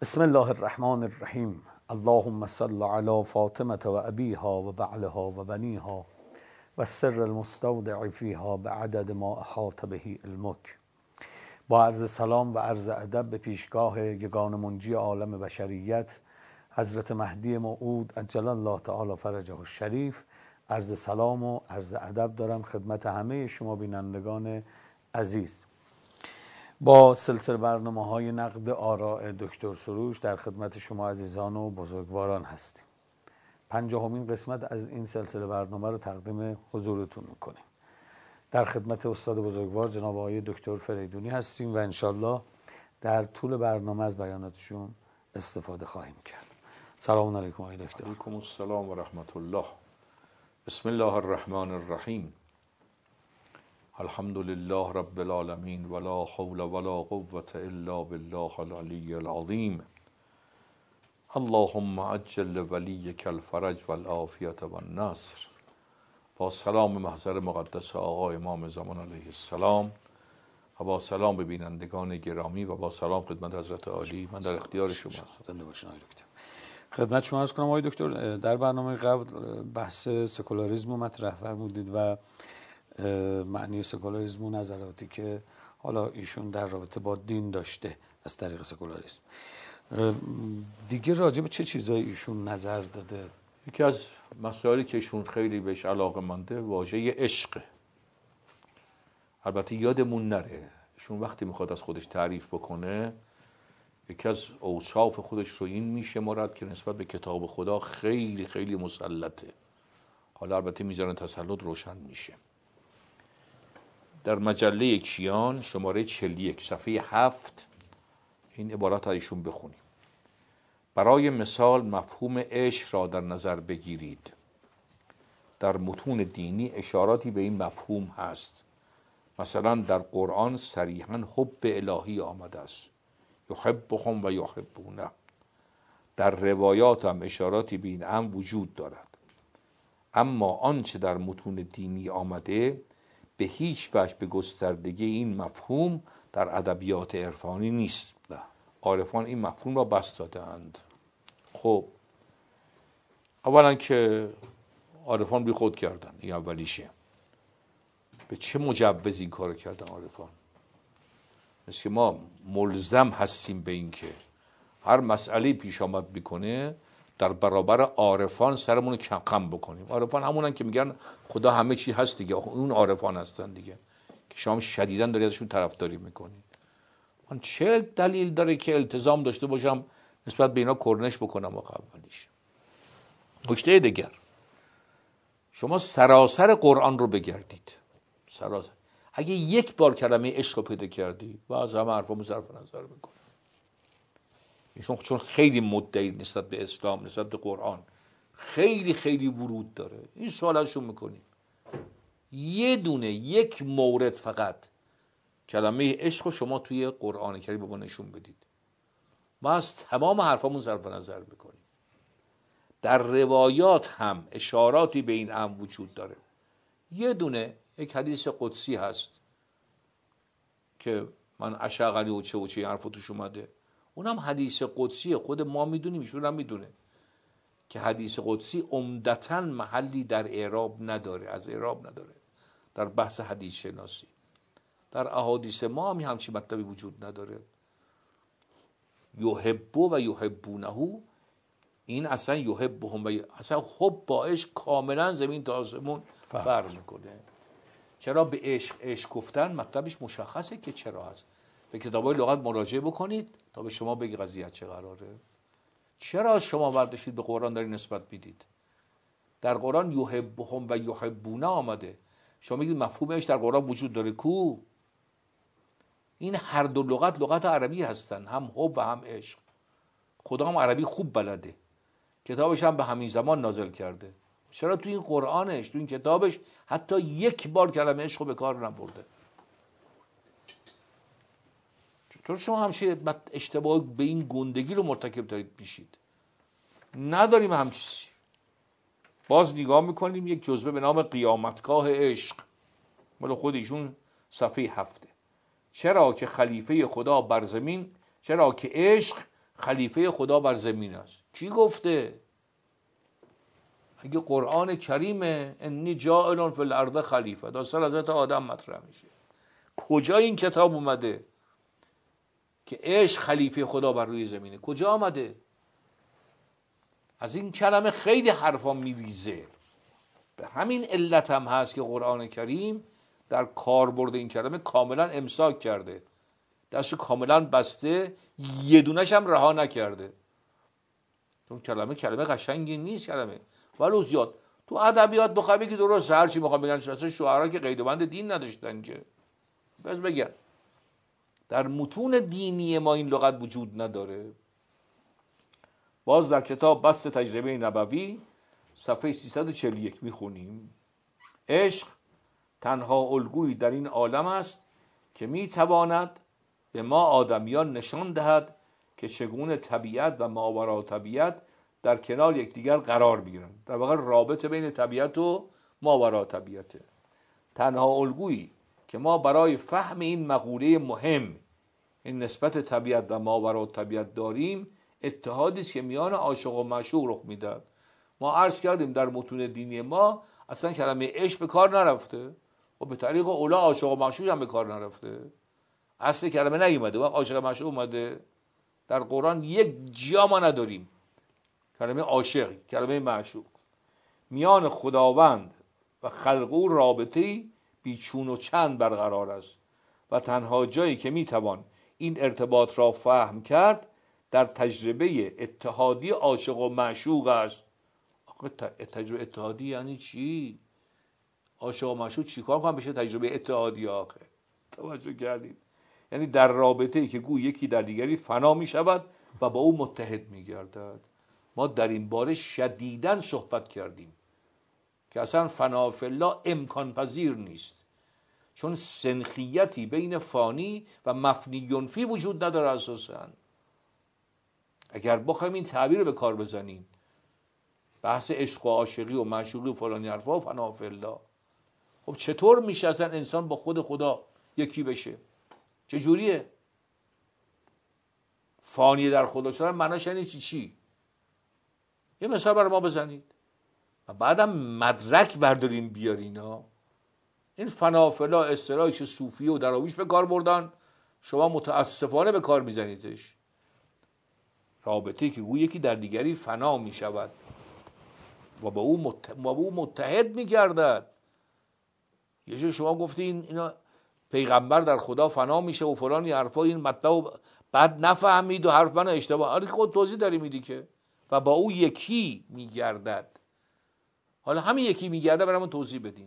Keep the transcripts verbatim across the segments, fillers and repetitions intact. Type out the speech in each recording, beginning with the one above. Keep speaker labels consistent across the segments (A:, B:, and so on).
A: بسم الله الرحمن الرحیم. اللهم صل علی فاطمة و ابیها و بعلها و بنیها و السر المستودع فیها بعدد ما احاط به علمک. با عرض سلام و عرض ادب به پیشگاه یگان منجی عالم بشریت حضرت مهدی موعود عجل الله تعالی فرجه الشریف، عرض سلام و عرض ادب دارم خدمت همه شما بینندگان عزیز. با سلسله برنامه های نقد آراء دکتر سروش در خدمت شما عزیزان و بزرگواران هستیم. پنجاهمین قسمت از این سلسله برنامه رو تقدیم حضورتون میکنیم. در خدمت استاد بزرگوار جناب آقای دکتر فریدونی هستیم و انشالله در طول برنامه از بیاناتشون استفاده خواهیم کرد. سلام علیکم آقای دکتر.
B: علیکم السلام و رحمت الله. بسم الله الرحمن الرحیم. الحمد لله رب العالمین ولا حول ولا قوة الا بالله العلی العظیم. اللهم عجل ولیک الفرج والعافیة والنصر. با سلام محضر مقدس آقا امام زمان علیه السلام و با سلام به بینندگان گرامی و با سلام خدمت حضرت عالی، من در اختیار شما هستم.
A: زنده باشین آقای دکتر. خدمت شما عرض کنم آقای دکتر، در برنامه قبل بحث سکولاریسم رو مطرح فرمودید و معنی سکولاریسم و نظراتی که حالا ایشون در رابطه با دین داشته از طریق سکولاریسم. دیگه راجع به چه چیزایی ایشون نظر داده؟
B: یکی از مسائلی که ایشون خیلی بهش علاقه منده واژه عشق. البته یادمون نره ایشون وقتی میخواد از خودش تعریف بکنه یکی از اوصاف خودش رو این میشه مراد که نسبت به کتاب خدا خیلی خیلی مسلطه. حالا البته میزان تسلط روشن میشه. در مجله کیان شماره چهل و یک صفحه هفت این عبارات ایشون بخونیم. برای مثال مفهوم عشق را در نظر بگیرید. در متون دینی اشاراتی به این مفهوم هست. مثلا در قرآن صریحاً حب الهی آمده است، یحبهم و یحبونه. در روایات هم اشاراتی به این امر وجود دارد. اما آنچه در متون دینی آمده به هیچ وجه به گستردگی این مفهوم در ادبیات عرفانی نیست. عارفان این مفهوم را بسط داده‌اند. خب اولا که عارفان بی خود کردن، این اولیشه. به چه مجوز این کار کردن عارفان؟ مثل که ما ملزم هستیم به این که هر مسئله پیش آمد میکنه در برابر عارفان سرمون رو خم بکنیم. عارفان همونن که میگن خدا همه چی هست دیگه، اون عارفان هستن دیگه که شما شدیداً داری ازشون طرفداری میکنی. من چه دلیل داره که التزام داشته باشم نسبت به اینا کرنش بکنم آخه اولیش؟ نکته دیگر، شما سراسر قرآن رو بگردید، سراسر اگه یک بار کلمه عشق رو پیدا کردی و از همه حرفامو صرف نظر میکنی. ایشون چون خیلی مدعی نسبت به اسلام، نسبت به قرآن خیلی خیلی ورود داره، این سوال ازشون میکنی یه دونه یک مورد فقط کلمه عشق رو شما توی قرآن کریم به ما نشون بدید، ما از تمام حرفامون صرف نظر میکنیم. در روایات هم اشاراتی به این امر وجود داره. یه دونه یک حدیث قدسی هست که من اشعقلی و چه و چه حرف توش اومده، اونم حدیث قدسی، خود ما میدونیم ایشون هم میدونه که حدیث قدسی عمدتاً محلی در اعراب نداره، از اعراب نداره در بحث حدیث شناسی. در احادیث ما هم همچین مطلبی وجود نداره. یحبو و یحبونه، این اصلا یحبهم و اصلا حب با عشق کاملا زمین تا آسمون فرق میکنه. چرا به عشق عشق گفتن مطلبش مشخصه که چرا هست. به کتابای لغت مراجعه بکنید تا به شما بگی قضیه چه قراره. چرا شما برداشتید به قرآن داری نسبت میدید؟ در قرآن یحبهم و یحبونه آمده، شما میگید مفهوم عشق در قرآن وجود داره کو؟ این هر دو لغت لغت عربی هستن، هم حب و هم عشق. خدا هم عربی خوب بلده، کتابش هم به همین زمان نازل کرده. چرا تو این قرآنش، تو این کتابش حتی یک بار کلمه عشق رو به کار نبرده؟ چطور شما همشه اشتباه به این گندگی رو مرتکب دارید میشید؟ نداریم همچیزی. باز نگاه میکنیم یک جزوه به نام قیامتگاه عشق مال خود ایشون صفحه هفته. چرا که خلیفه خدا بر زمین، چرا که عشق خلیفه خدا بر زمین است. کی گفته؟ اگه قرآن کریمه انی جاعل فی الارض خلیفه، داستان حضرت آدم مطرح میشه. کجا این کتاب اومده که عشق خلیفه خدا بر روی زمینه؟ کجا آمده؟ از این کلمه خیلی حرفا میریزه. به همین علت هم هست که قرآن کریم در کاربرد این کلمه کاملا امساک کرده، دستو کاملا بسته، یه دونش هم رها نکرده. چون کلمه کلمه قشنگی نیست کلمه، ولو زیاد تو ادبیات بخوای بگی درست هر چی میخوام بگن، اصلا شعرا که قید و بند دین نداشتن که بس بگن. در متون دینی ما این لغت وجود نداره. باز در کتاب بسط تجربه نبوی صفحه سیصد و چهل و یک میخونیم: عشق تنها الگویی در این عالم است که میتواند به ما آدمیان نشان دهد که چگونه طبیعت و ماوراء طبیعت در کنار یکدیگر قرار میگیرند. در واقع رابطه بین طبیعت و ماوراء طبیعته. تنها الگویی که ما برای فهم این مقوله مهم، این نسبت طبیعت و ماوراء طبیعت داریم، اتحادی است که میان عاشق و معشوق رخ میدهد. ما عرض کردیم در متون دینی ما اصلا کلمه عشق به کار نرفته. و به طریق اولا عاشق و معشوق هم به کار نرفته. اصل کلمه نیومده. وقت عاشق و معشوق اومده در قرآن یک جا ما نداریم کلمه عاشق، کلمه معشوق. میان خداوند و خلق او رابطه‌ای بیچون و چند برقرار است و تنها جایی که میتوان این ارتباط را فهم کرد در تجربه اتحادی عاشق و معشوق است. آخه تجربه اتحادی یعنی چی؟ عاشق و معشوق چیکار کنن بشه تجربه اتحادی؟ آخه توجه کردید؟ یعنی در رابطه‌ای که گوی یکی در دیگری فنا می شود و با او متحد می گردد. ما در این باره شدیداً صحبت کردیم که اصلا فنا فی الله امکان پذیر نیست، چون سنخیتی بین فانی و مفنی فی وجود نداره اساساً. اگر بخوایم این تعبیر رو به کار بزنیم، بحث عشق و عاشقی و معشوقی و فلانی حرفا و فنا فی الله، خب چطور میشه اصلا انسان با خود خدا یکی بشه؟ چجوریه؟ فانی در خدا شدن معناش یعنی چی چی؟ یه مثال برای ما بزنید و بعدم مدرک بردارین بیارین. ها این فنا فی الله اصطلاحی که صوفیه و دراویش به کار بردن، شما متاسفانه به کار میزنیدش. رابطه‌ای که گویی یکی در دیگری فنا میشود و با او مت... با او متحد میگردد. یه جور شما گفتین اینا پیغمبر در خدا فنا میشه و فلان یه حرفا، این مطلب بعد نفهمید و حرف من اشتباه. آره خود توضیح داری میدی که و با او یکی میگردد. حالا همین یکی میگرده برامون توضیح بدین.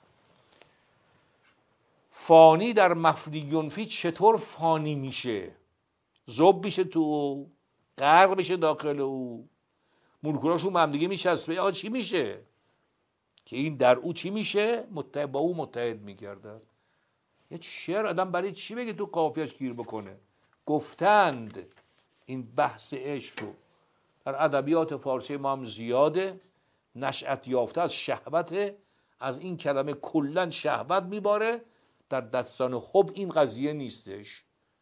B: فانی در مفنی فی چطور فانی میشه؟ ذوب میشه تو، غرق میشه داخل او، مولکولاشون با هم دیگه میچسبه. آقا چی میشه؟ که این در او چی میشه؟ متحد با او متحد میگردد. یه شعر آدم برای چی بگه تو قافیه‌اش گیر بکنه؟ گفتند این بحث عشق رو در ادبیات فارسی ما هم زیاده، نشأت یافته از شهوت، از این کلمه کلا شهوت میباره. در داستان حب این قضیه نیستش.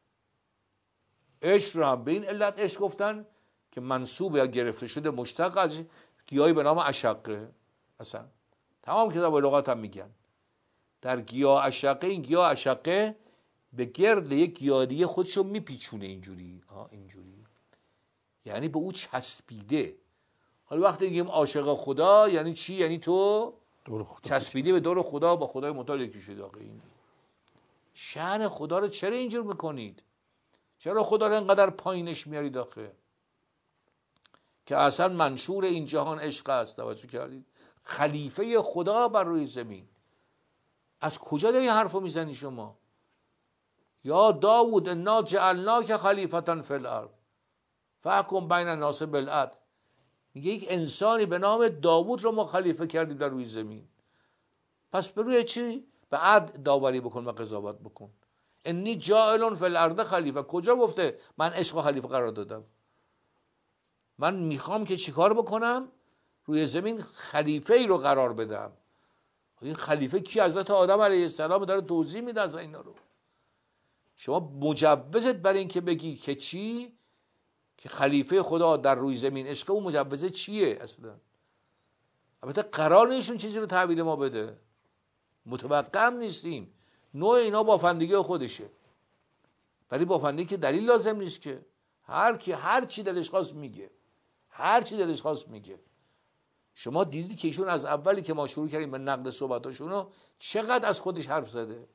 B: عشق رو هم به این علت عشق گفتن که منسوب یا گرفته شده مشتق از گیاهی به نام اشقه. اصلا تمام کتاب لغات هم میگن در گیاه اشقه، این گیاه اشقه به گرد یک گیاه دیگه خودشو میپیچونه اینجوری، ها اینجوری، یعنی به او چسبیده. حالا وقتی میگیم عاشق خدا یعنی چی؟ یعنی تو
A: دور خدا
B: چسبیده به دور خدا، با خدای متعال یکی شده. آقا این شأن خدا رو چرا اینجور میکنید؟ چرا خدا رو اینقدر پایینش میارید آخه؟ که اصلا منشور این جهان عشق است. توجه کردید؟ خلیفه خدا بر روی زمین. از کجا داری حرفو میزنی شما؟ یا داوود انا جعلناک خلیفة فی الارض فاحکم بین الناس بالعدل. میگه یک انسانی به نام داوود رو ما خلیفه کردیم در روی زمین، پس به روی چی؟ به عدل داوری بکن و قضاوت بکن. انی جاعل فی الارض خلیفه. کجا گفته من عشق و خلیفه قرار دادم؟ من میخوام که چیکار بکنم؟ روی زمین خلیفه ای رو قرار بدم. این خلیفه کی؟ حضرت آدم علیه السلام داره توضیح میده از اینا رو. شما مجوزت برای این که بگی که چی؟ که خلیفه خدا در روی زمین عشق، اون مجوزه چیه اصلا؟ البته قرار نیستون چیزی رو تحویل ما بده، متوقع هم نیستیم، نوع اینا بافندگی خودشه. برای بافندگی که دلیل لازم نیست که، هر کی هر چی دلش خواست میگه، هر چی دلش خواست میگه. شما دیدید که ایشون از اولی که ما شروع کردیم به نقد صحبتاشونو چقدر از خودش حرف زده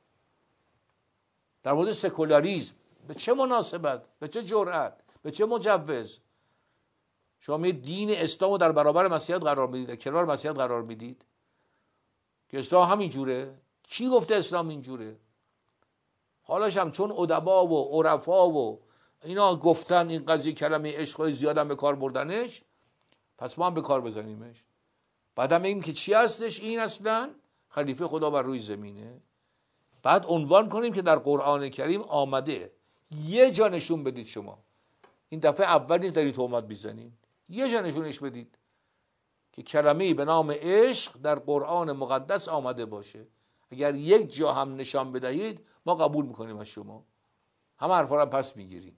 B: در مورد سکولاریسم. به چه مناسبت، به چه جرأت، به چه مجوز شما می دین اسلام رو در برابر مسیحیت قرار میدید، کنار مسیحیت قرار میدید که اسلام همین جوره؟ کی گفته اسلام اینجوره؟ حالاش هم چون ادبا و عرفا و اینا گفتن این قضیه کلمه عشق زیادم به کار بردنش، پس ما هم به کار بزنیمش. بعدم این که چی هستش؟ این اصلا خلیفه خدا بر روی زمینه. بعد عنوان کنیم که در قرآن کریم آمده. یه جا نشون بدید شما، این دفعه اول نیست دارید تهمت میزنید، یه جا نشونش بدید که کلمه‌ای به نام عشق در قرآن مقدس آمده باشه. اگر یک جا هم نشان بدهید ما قبول میکنیم از شما، همه حرفا رو پس میگیریم.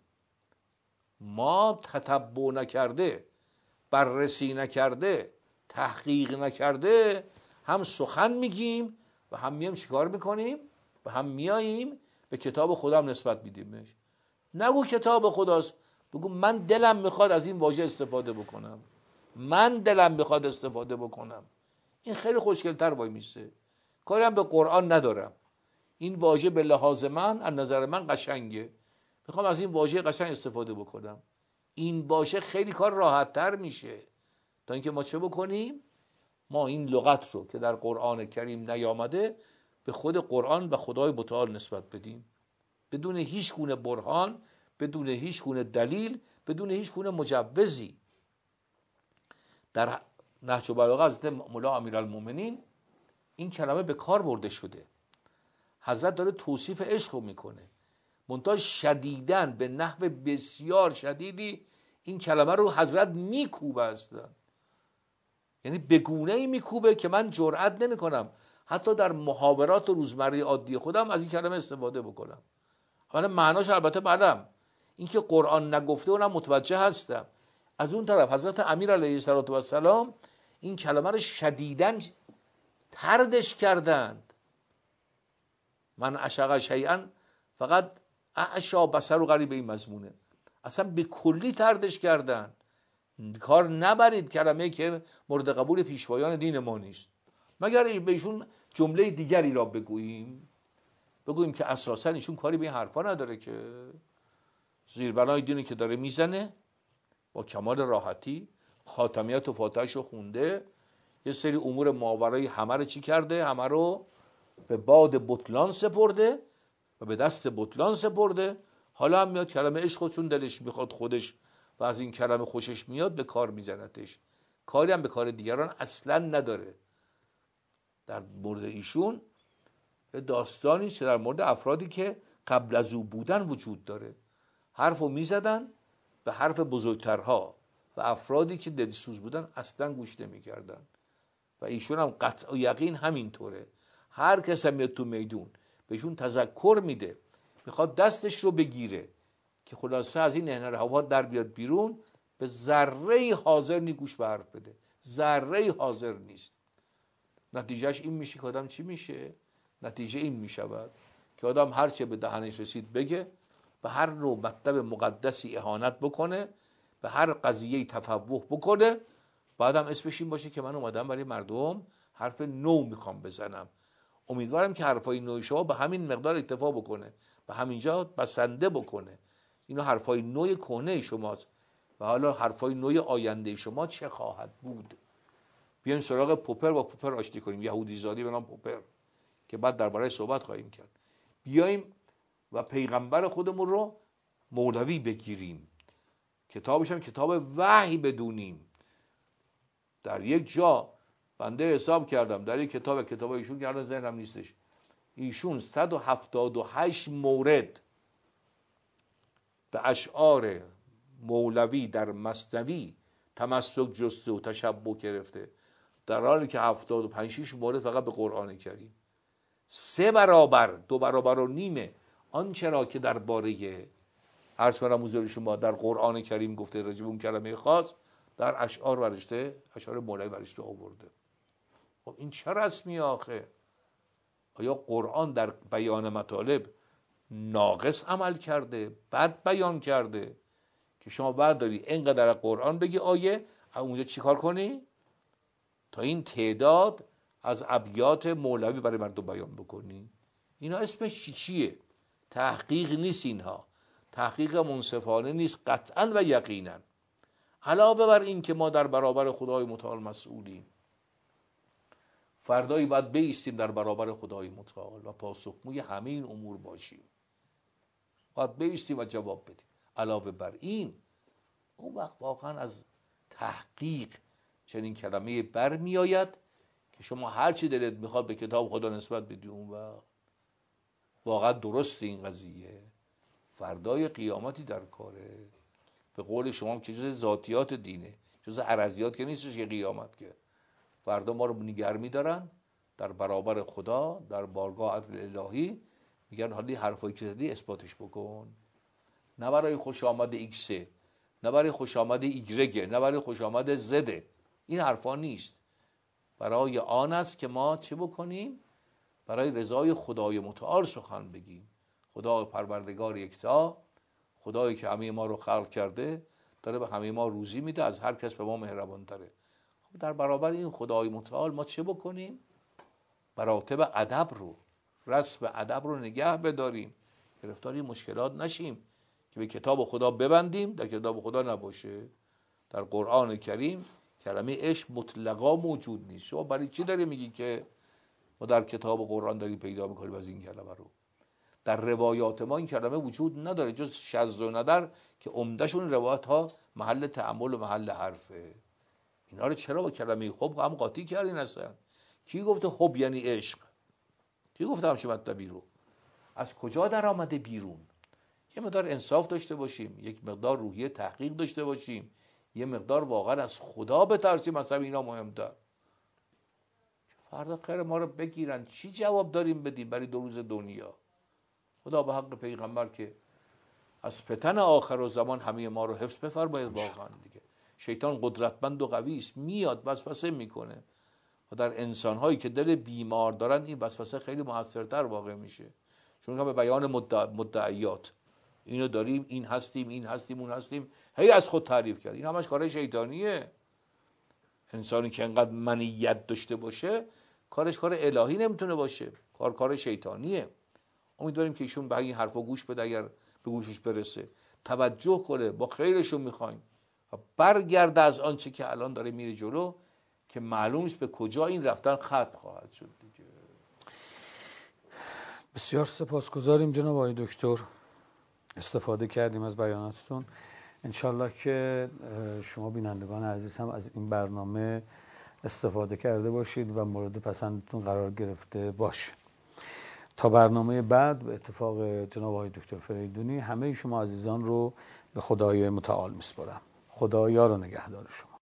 B: ما تتبع نکرده، بررسی نکرده، تحقیق نکرده هم سخن میگیم و هم میایم چیکار میکنیم و هم میاییم به کتاب خدا هم نسبت میدیمش. نگو کتاب خداست، بگو من دلم میخواد از این واژه استفاده بکنم، من دلم میخواد استفاده بکنم. این خیلی خوشگل‌تر وای میسه. کاری هم به قرآن ندارم، این واژه به لحاظ من از نظر من قشنگه، میخوام از این واژه قشنگ استفاده بکنم. این باشه خیلی کار راحت تر میشه تا اینکه ما چه بکنیم؟ ما این لغت رو که در قرآن کریم نیامده به خود قرآن و خدای متعال نسبت بدیم، بدون هیچ گونه برهان، بدون هیچ گونه دلیل، بدون هیچ گونه مجوزی. در نهج البلاغه حضرت مولا امیرالمومنین این کلمه به کار برده شده. حضرت داره توصیف عشق رو میکنه، منتها شدیداً به نحو بسیار شدیدی این کلمه رو حضرت میکوبه اصلا، یعنی به گونه‌ای میکوبه که من جرئت نمیکنم حتی در محاورات روزمره عادی خودم از این کلمه استفاده بکنم. من معناش البته بعدم این که قرآن نگفته اونم متوجه هستم. از اون طرف حضرت امیر علیه السلام این کلمه رو شدیداً طردش کردند. من عشق شیئا فقط اعشا بصر و غریب این مضمونه، اصلا به کلی طردش کردن. کار نبرید کلمه که مورد قبول پیشوایان دین ما نیست، مگر بهشون جمله دیگری را بگوییم بگوییم که اساسا ایشون کاری به این حرفا نداره، که زیربنای دینی که داره میزنه با کمال راحتی خاتمیت و فاتحه‌اش رو خونده، یه سری امور ماورایی همه رو چی کرده؟ همه رو به باد بطلان سپرده و به دست بطلان سپرده. حالا هم میاد کلمه عشق چون دلش میخواد خودش و از این کلمه خوشش میاد به کار میزنتش، کاری هم به کار دیگران اصلا نداره. در مورد ایشون داستانی که در مورد افرادی که قبل از او بودن وجود داره، حرفو میزدن به حرف بزرگترها و افرادی که دلسوز بودن اصلا گوش نمیکردن. و ایشون هم قطع و یقین همینطوره. هر کس هم میاد تو میدون بهشون تذکر میده، میخواد دستش رو بگیره که خلاصه از این نهنر هوا در بیاد بیرون، به ذره حاضر نی گوش به حرف بده، ذره حاضر نیست. نتیجهش این میشه که آدم چی میشه؟ نتیجه این میشود که آدم هر چه به دهنش رسید بگه، به هر نوع مطلب مقدسی اهانت بکنه، به هر قضیه تفوه بکنه، بعدم اسمش این باشه که من اومدم برای مردم حرف نو میخوام بزنم. امیدوارم که حرفای نوی شما به همین مقدار اکتفا بکنه، به همینجا بسنده بکنه. اینا حرفای نوی کهنه شماست و حالا حرفای نوی آینده شما چه خواهد بود. بیایم سراغ پوپر و پوپر آشتی کنیم، یهودی زادی به نام پوپر که بعد درباره صحبت خواهیم کرد. بیایم و پیغمبر خودمون رو مولوی بگیریم، کتابش هم کتاب وحی بدونیم. در یک جا بنده حساب کردم، در یک کتاب کتاب ایشون که الان ذهنم نیستش، ایشون صد و هفتاد و هشت مورد به اشعار مولوی در مثنوی تمسک جسته و تشبع گرفته، در حالی که هفتاد و پنج شش مورد فقط به قرآن کریم. سه برابر، دو برابر و نیمه آنچه را که درباره عرض کنم حضور شما در قرآن کریم گفته راجع به اون کلمه خاص، در اشعار ورشته، اشعار مولوی ورشته آورده. خب این چه رسمی آخه؟ آیا قرآن در بیان مطالب ناقص عمل کرده، بد بیان کرده که شما برداری اینقدر از قرآن بگی آیه، اونجا چی کار کنی؟ تا این تعداد از ابیات مولوی برای مردم بیان بکنی؟ اینا اسمش چیه؟ تحقیق نیست. اینها تحقیق منصفانه نیست قطعا و یقینا. علاوه بر این که ما در برابر خدای متعال مسئولیم، فردایی باید بایستیم در برابر خدای متعال و پاسخگوی همه این امور باشیم، باید بایستیم و جواب بدیم. علاوه بر این، اون وقت واقعا از تحقیق چنین کلمه بر می آید که شما هر چی دلت میخواد به کتاب خدا نسبت بدی، اون وقت واقعا درست این قضیه. فردای قیامتی در کاره، به قول شما که جز ذاتیات دینه، جز عرضیات که نیستش که قیامت که فردا ما رو نگر میدارن در برابر خدا در بارگاه عدل الهی، میگن حالی حرفایی که زدی اثباتش بکن. نه برای خوش آمد ایکسه، نه برای خوش آمد ایگرگه، نه برای خوش آمد زده. این حرفا نیست. برای آن است که ما چه بکنیم؟ برای رضای خدای متعال سخن بگیم. خدا پروردگار یکتا، خدایی که همه ما رو خلق کرده، داره به همه ما روزی میده، از هر کس به ما مهربان تره. خب در برابر این خدای متعال ما چه بکنیم؟ مراتب ادب رو، رسم ادب رو نگه بداریم، گرفتار مشکلات نشیم که به کتاب خدا ببندیم در کتاب خدا نباشه. در قرآن کریم کلمه عشق مطلقا موجود نیست. شما برای چی داری میگی که ما در کتاب قرآن داریم پیدا میکنیم از این کلمه رو؟ در روایات ما این کلمه وجود نداره جز شذ و ندر که عمدهشون روایات ها محل تأمل و محل حرفه. اینا رو چرا با کلمه حب هم قاطی کردین اصلا؟ کی گفته حب یعنی عشق؟ کی گفته همچین مطلبی رو؟ از کجا در آمده بیرون؟ یه مقدار انصاف داشته باشیم، یک مقدار روحیه تحقیق داشته باشیم، یه مقدار واقعا از خدا بترسیم. مثلا اینا مهمتر. فردا خیر ما رو بگیرن چی جواب داریم بدیم برای دو روز دنیا؟ خدا به حق پیغمبر که از فتن آخر و زمان همه ما رو حفظ بفرماید. واقعا دیگه شیطان قدرتمند و قوی است، میاد وسوسه میکنه و در انسان‌هایی که دل بیمار دارن این وسوسه خیلی موثرتر واقع میشه، چون که به بیان مدع... مدعیات اینو داریم، این هستیم، این هستیم، اون هستیم، هی از خود تعریف کرد. این همش کار شیطانیه. انسانی که انقدر منیت داشته باشه کارش کار الهی نمیتونه باشه، کار کار شیطانیه. امیدواریم که ایشون به این حرفا گوش بده، اگر به گوشش برسه توجه کنه، با خیرشون میخوایم و برگرده از آنچه که الان داره میره جلو که معلوم است به کجا این رفتن ختم خواهد شد دیگه.
A: بسیار سپاسگزاریم جناب آقای دکتر، استفاده کردیم از بیاناتتون. انشالله که شما بینندگان عزیز هم از این برنامه استفاده کرده باشید و مورد پسندتون قرار گرفته باشه. تا برنامه بعد به اتفاق جناب آقای دکتر فریدونی همه شما عزیزان رو به خدای متعال میسپارم. خدا یار و نگهدار شما.